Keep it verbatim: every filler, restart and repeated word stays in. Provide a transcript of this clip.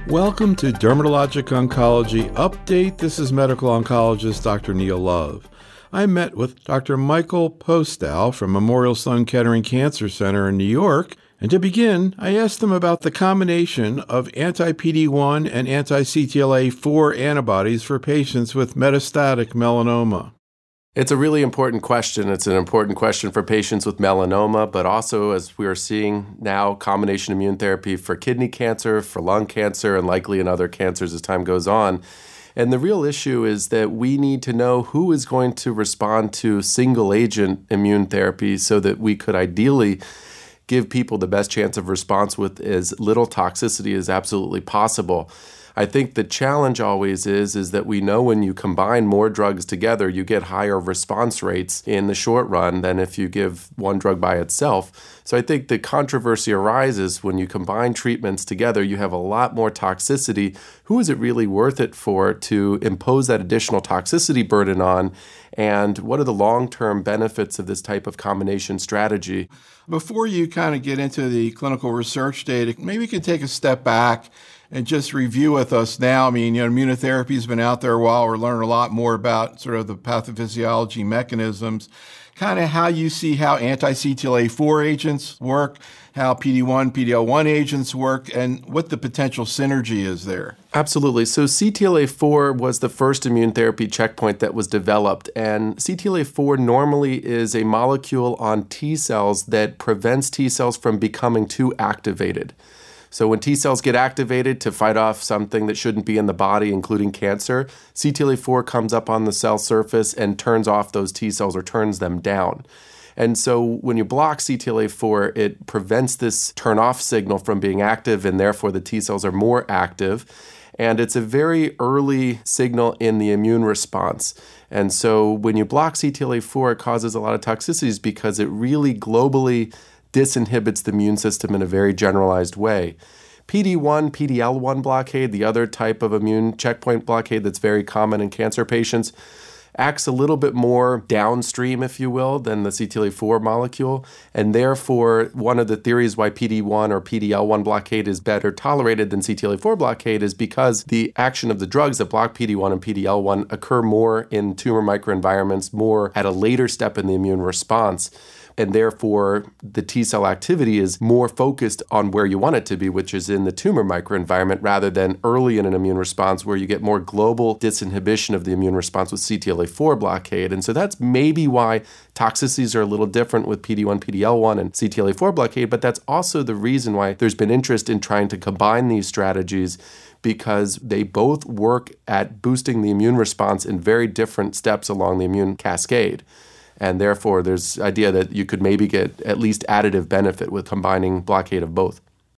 Welcome to Dermatologic Oncology Update. This is medical oncologist Doctor Neil Love. I met with Doctor Michael Postow from Memorial Sloan Kettering Cancer Center in New York. And to begin, I asked him about the combination of anti-P D one and anti-C T L A four antibodies for patients with metastatic melanoma. It's a really important question. It's an important question for patients with melanoma, but also, as we are seeing now, combination immune therapy for kidney cancer, for lung cancer, and likely in other cancers as time goes on. And the real issue is that we need to know who is going to respond to single-agent immune therapy so that we could ideally give people the best chance of response with as little toxicity as absolutely possible. I think the challenge always is, is that we know when you combine more drugs together, you get higher response rates in the short run than if you give one drug by itself. So I think the controversy arises when you combine treatments together, you have a lot more toxicity. Who is it really worth it for to impose that additional toxicity burden on? And what are the long-term benefits of this type of combination strategy? Before you kind of get into the clinical research data, maybe you can take a step back and just review with us now. I mean, you know, immunotherapy has been out there a while. We're learning a lot more about sort of the pathophysiology mechanisms, kind of how you see how anti-C T L A four agents work, how P D one, P D L one agents work, and what the potential synergy is there. Absolutely. So C T L A four was the first immune therapy checkpoint that was developed. And C T L A four normally is a molecule on T cells that prevents T cells from becoming too activated. So when T cells get activated to fight off something that shouldn't be in the body, including cancer, C T L A four comes up on the cell surface and turns off those T cells or turns them down. And so when you block C T L A four, it prevents this turn-off signal from being active, and therefore the T cells are more active. And it's a very early signal in the immune response. And so when you block C T L A four, it causes a lot of toxicities because it really globally disinhibits the immune system in a very generalized way. P D one, P D L one blockade, the other type of immune checkpoint blockade that's very common in cancer patients, acts a little bit more downstream, if you will, than the C T L A four molecule. And therefore, one of the theories why P D one or P D L one blockade is better tolerated than C T L A four blockade is because the action of the drugs that block P D one and P D L one occur more in tumor microenvironments, more at a later step in the immune response. And therefore, the T cell activity is more focused on where you want it to be, which is in the tumor microenvironment, rather than early in an immune response where you get more global disinhibition of the immune response with C T L A four blockade. And so that's maybe why toxicities are a little different with P D one, P D L one, and C T L A four blockade, but that's also the reason why there's been interest in trying to combine these strategies, because they both work at boosting the immune response in very different steps along the immune cascade. And therefore, there's the idea that you could maybe get at least additive benefit with combining blockade of both.